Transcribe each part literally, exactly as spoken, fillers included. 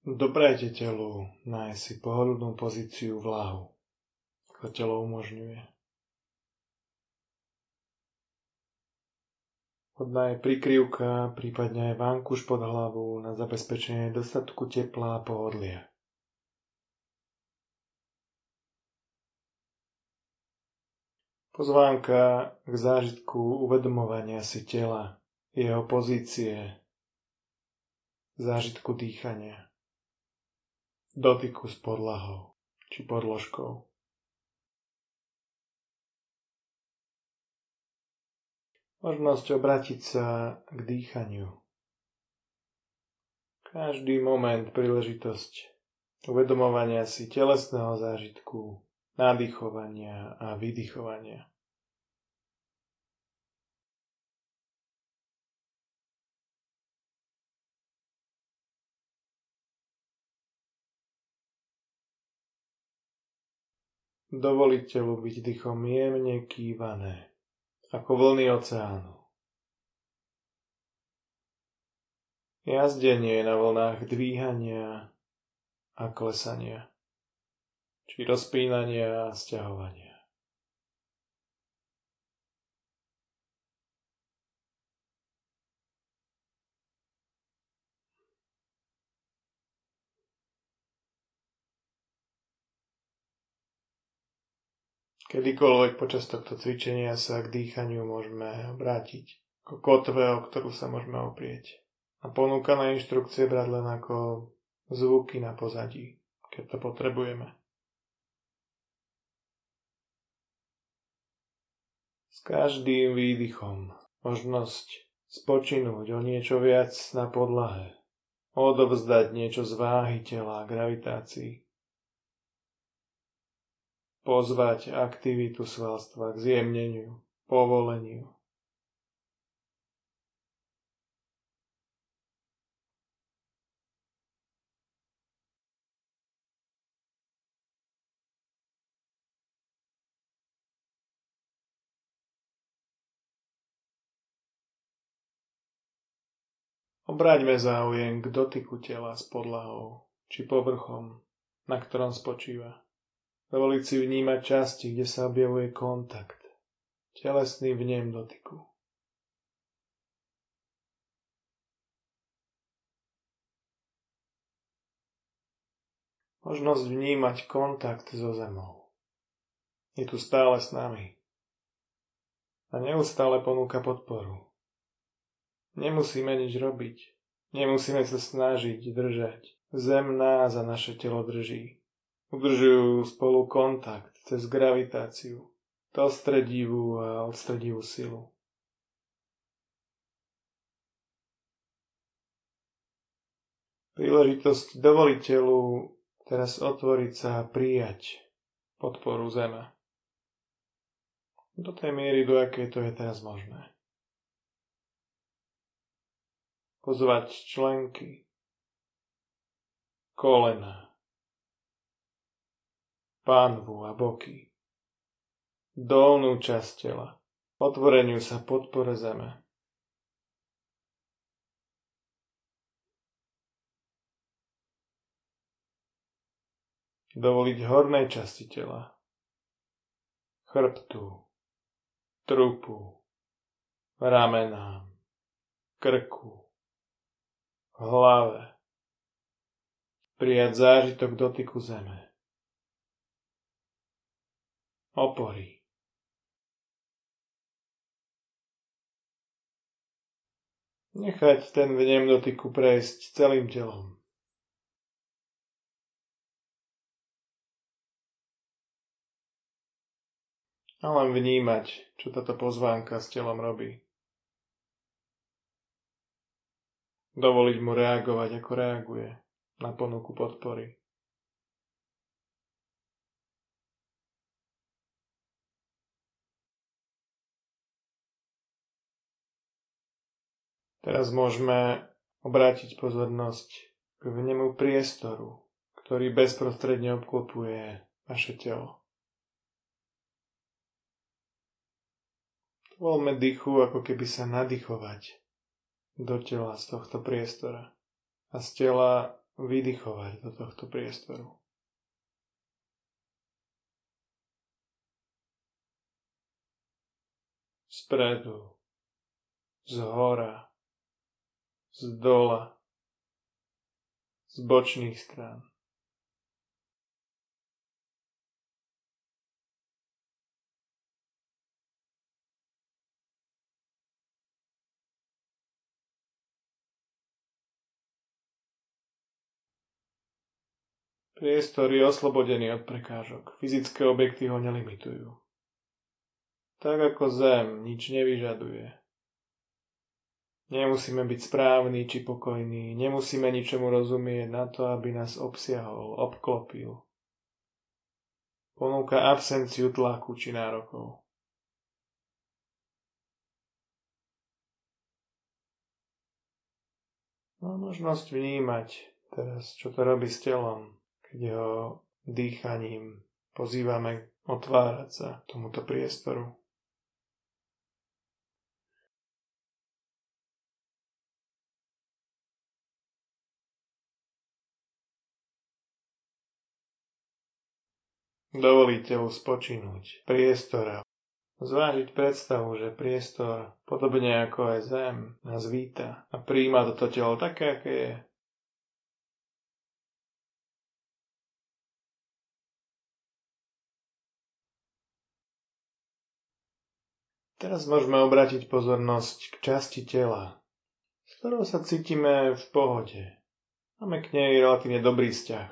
Doprajte telu nájsť si pohodlnú pozíciu v lahu, ako telo umožňuje. Vhodná je prikryvka, prípadne aj vankuš pod hlavu na zabezpečenie dostatku tepla a pohodlia. Pozvánka k zážitku uvedomovania si tela, jeho pozície, zážitku dýchania, dotyku s podlahou či podložkou. Možnosť obrátiť sa k dýchaniu. Každý moment príležitosť uvedomovania si telesného zážitku, nádychovania a vydychovania. Dovoliť telu byť dýchom jemne kývané, ako vlny oceánu. Jazdenie na vlnách dvíhania a klesania, či rozpínania a sťahovania. Kedykoľvek počas tohto cvičenia sa k dýchaniu môžeme obrátiť ako kotve, o ktorú sa môžeme oprieť. A ponúkané inštrukcie brať len ako zvuky na pozadí, keď to potrebujeme. S každým výdychom možnosť spočinúť o niečo viac na podlahe, odovzdať niečo z váhy tela a gravitácii, pozvať aktivitu svalstva k zjemneniu, povoleniu. Obráťme záujem k dotyku tela s podlahou či povrchom, na ktorom spočíva. Dovoliť si vnímať časti, kde sa objavuje kontakt, telesný vnem dotyku. Možnosť vnímať kontakt so zemou. Je tu stále s nami a neustále ponúka podporu. Nemusíme nič robiť, nemusíme sa snažiť držať. Zem nás a naše telo drží. Udržujú spolu kontakt cez gravitáciu, dostredivú a odstredivú silu. Príležitosť dovoliť telu teraz otvoriť sa a prijať podporu zeme. Do tej miery, do akej to je teraz možné. Pozvať členky, kolena, pánvu a boky, dolnú časť tela, otvoreniu sa podpore zeme. Dovoliť hornej časti tela, chrbtu, trupu, ramenám, krku, hlave, prijať zážitok dotyku zeme. Opory. Nechať ten vnem dotyku prejsť celým telom. A len vnímať, čo táto pozvánka s telom robí. Dovoliť mu reagovať, ako reaguje na ponuku podpory. Teraz môžeme obrátiť pozornosť k vnemu priestoru, ktorý bezprostredne obklopuje naše telo. Voľme dýchu, ako keby sa nadýchovať do tela z tohto priestora a z tela vydychovať do tohto priestoru. Spredu, z hora, z dola, z bočných strán. Priestor je oslobodený od prekážok. Fyzické objekty ho nelimitujú. Tak ako zem nič nevyžaduje. Nemusíme byť správni či pokojní, nemusíme ničomu rozumieť na to, aby nás obsiahol, obklopil. Ponúka absenciu tlaku či nárokov. Má možnosť vnímať teraz, čo to robí s telom, keď ho dýchaním pozývame otvárať sa tomuto priestoru. Dovoliť telu spočinúť, priestora. Zvážiť predstavu, že priestor, podobne ako aj zem, nás víta a prijíma toto telo také, aké je. Teraz môžeme obrátiť pozornosť k časti tela, s ktorou sa cítime v pohode. Máme k nej relatívne dobrý vzťah.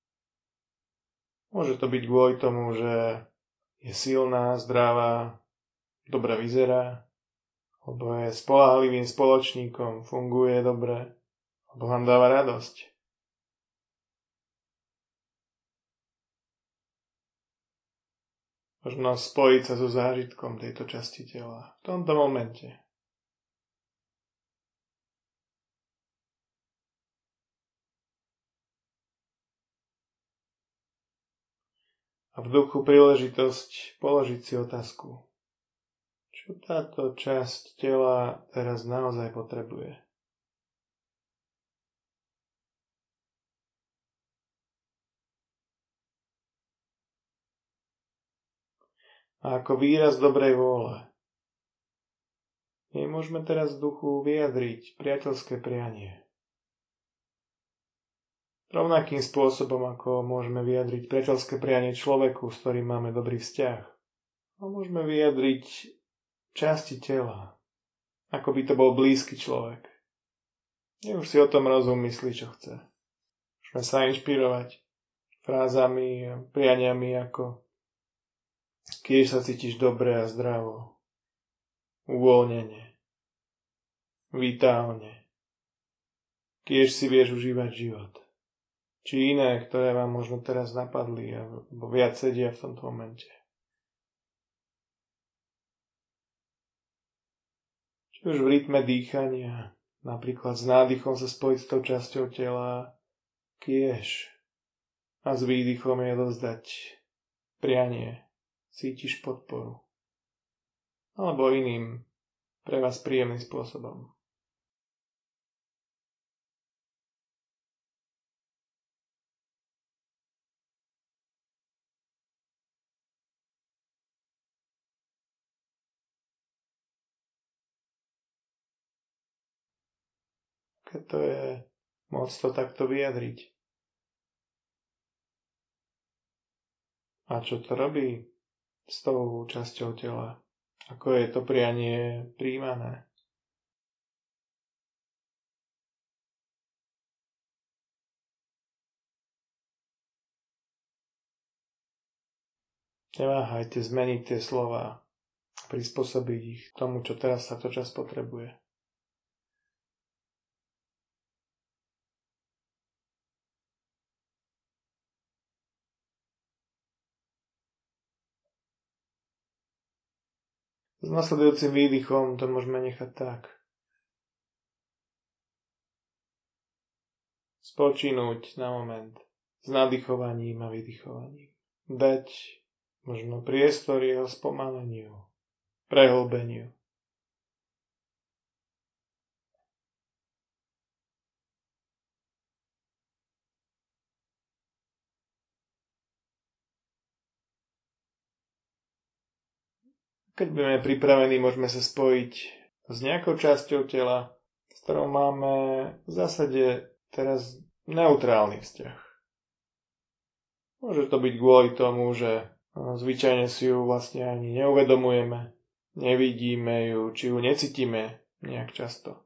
Môže to byť kvôli tomu, že je silná, zdravá, dobre vyzerá, alebo je spoľahlivým spoločníkom, funguje dobre, alebo vám dáva radosť. Možno spojiť sa so zážitkom tejto časti tela v tomto momente. A v duchu príležitosť položiť si otázku. Čo táto časť tela teraz naozaj potrebuje? A ako výraz dobrej vôle jej môžeme teraz v duchu vyjadriť priateľské prianie. Rovnakým spôsobom, ako môžeme vyjadriť priateľské prianie človeku, s ktorým máme dobrý vzťah. A môžeme vyjadriť časti tela, ako by to bol blízky človek. Nech už si o tom rozum myslí, čo chce. Môžeme sa inšpirovať frázami a prianiami ako keď sa cítiš dobre a zdravo, uvoľnene, vitálne, keď si vieš užívať život. Či iné, ktoré vám možno teraz napadli alebo viac sedia v tomto momente. Či už v rytme dýchania, napríklad s nádychom sa spojiť s tou časťou tela, kiež a s výdychom je dozdať prianie. Cítiš podporu. Alebo iným, pre vás príjemným spôsobom. Keď to je môcť to takto vyjadriť. A čo to robí s tou časťou tela? Ako je to prianie prijímané? Neváhajte zmeniť tie slová, prispôsobiť ich tomu, čo teraz sa to čas potrebuje. S nasledujúcim výdychom to môžeme nechať tak. Spočinúť na moment s nadýchovaním a vydychovaním. Dať možno priestor jeho spomaleniu, prehlbeniu. Keď budeme pripravení, môžeme sa spojiť s nejakou časťou tela, s ktorou máme v zásade teraz neutrálny vzťah. Môže to byť kvôli tomu, že zvyčajne si ju vlastne ani neuvedomujeme, nevidíme ju, či ju necítime nejak často.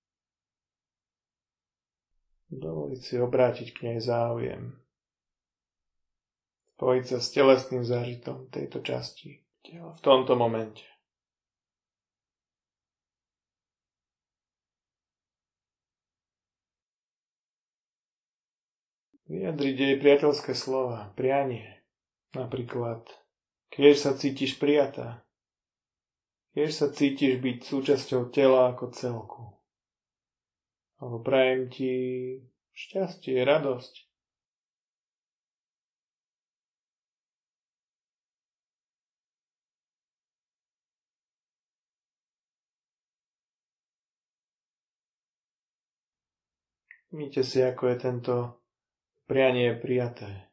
Dovoliť si obrátiť k nej záujem. Spojiť sa s telesným zážitom tejto časti tela v tomto momente. Vyjadriť jej priateľské slova, prianie. Napríklad, keď sa cítiš prijatá, keď sa cítiš byť súčasťou tela ako celku. Alebo prajem ti šťastie, radosť. Víte si, ako je tento prianie prijaté.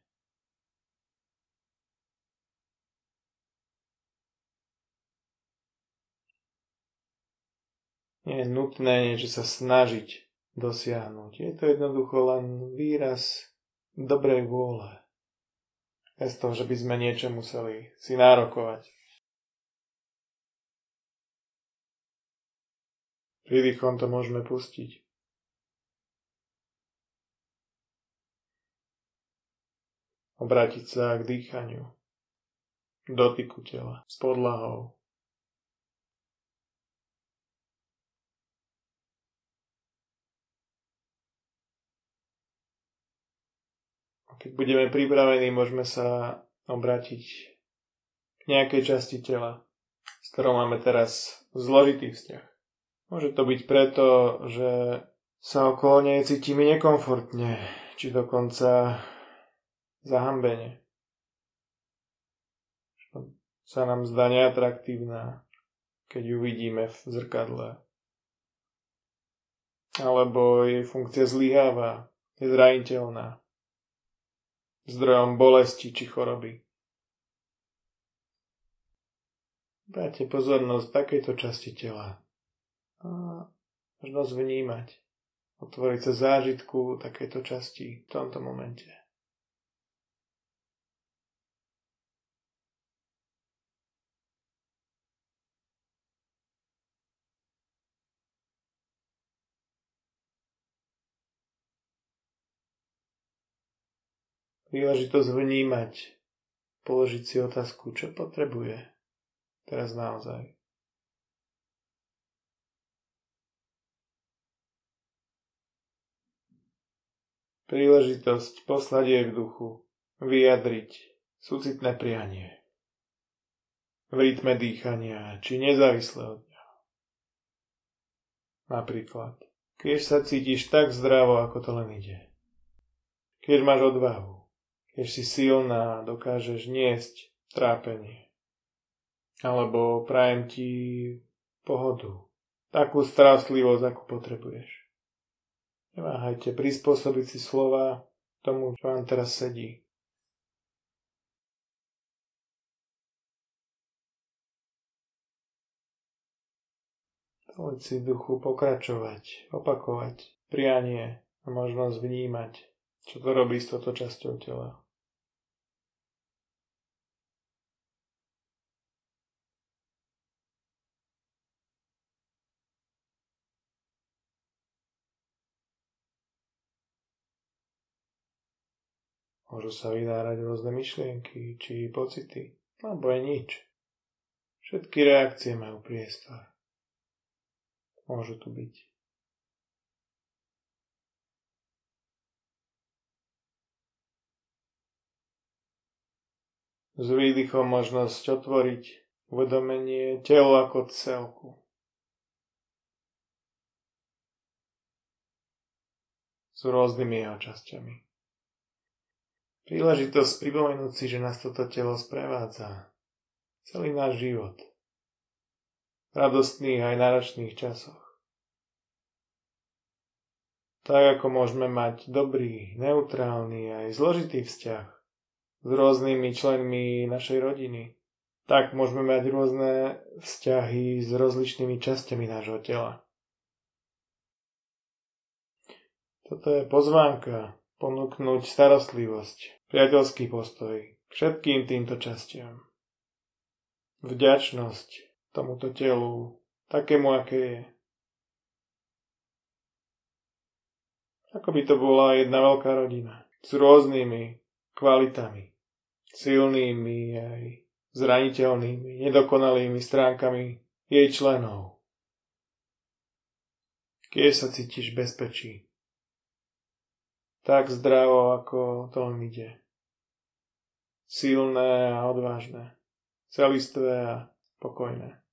Nie je nutné niečo sa snažiť dosiahnuť. Je to jednoducho len výraz dobrej vôle. Bez toho, že by sme niečo museli si nárokovať. Prídychom to môžeme pustiť. Obrátiť sa k dýchaniu, dotyku tela, s podlahou. A keď budeme pripravení, môžeme sa obrátiť k nejakej časti tela, s ktorou máme teraz zložitý vzťah. Môže to byť preto, že sa okolo nej cítime nekomfortne, či dokonca zahambenie. Sa nám zdá neatraktívna, keď ju vidíme v zrkadle. Alebo jej funkcia zlyháva, je zraniteľná, zdrojom bolesti či choroby. Dajte pozornosť takejto časti tela a možnosť vnímať, otvoriť sa zážitku takejto časti v tomto momente. Príležitosť vnímať, položiť si otázku, čo potrebuje teraz naozaj. Príležitosť poslať jej v duchu, vyjadriť súcitné prianie v rytme dýchania, či nezávisle od neho. Napríklad, keď sa cítiš tak zdravo, ako to len ide. Keď máš odvahu. Keď si silná, dokážeš niesť trápenie. Alebo prajem ti pohodu. Takú starostlivosť, akú potrebuješ. Neváhajte prispôsobiť si slova tomu, čo vám teraz sedí. Dovoliť si v duchu pokračovať, opakovať prianie a možnosť vnímať, čo to robí s touto časťou tela. Môžu sa vynárať rôzne myšlienky či pocity, alebo aj nič. Všetky reakcie majú priestor. Môžu tu byť. S výdychom možnosť otvoriť uvedomenie tela ako celku. S rôznymi jeho časťami. Príležitosť pripomenúť si, že nás toto telo sprevádza celý náš život. V radostných aj náročných časoch. Tak ako môžeme mať dobrý, neutrálny aj zložitý vzťah s rôznymi členmi našej rodiny, Tak môžeme mať rôzne vzťahy s rozličnými časťami nášho tela. Toto je pozvánka ponúknuť starostlivosť, priateľský postoj k všetkým týmto častiam. Vďačnosť tomuto telu, takému, aké je. Ako by to bola jedna veľká rodina s rôznymi kvalitami, silnými aj zraniteľnými, nedokonalými stránkami jej členov. Keď sa cítiš v bezpečí, tak zdravo, ako to len ide. Silné a odvážne, celistvé a pokojné.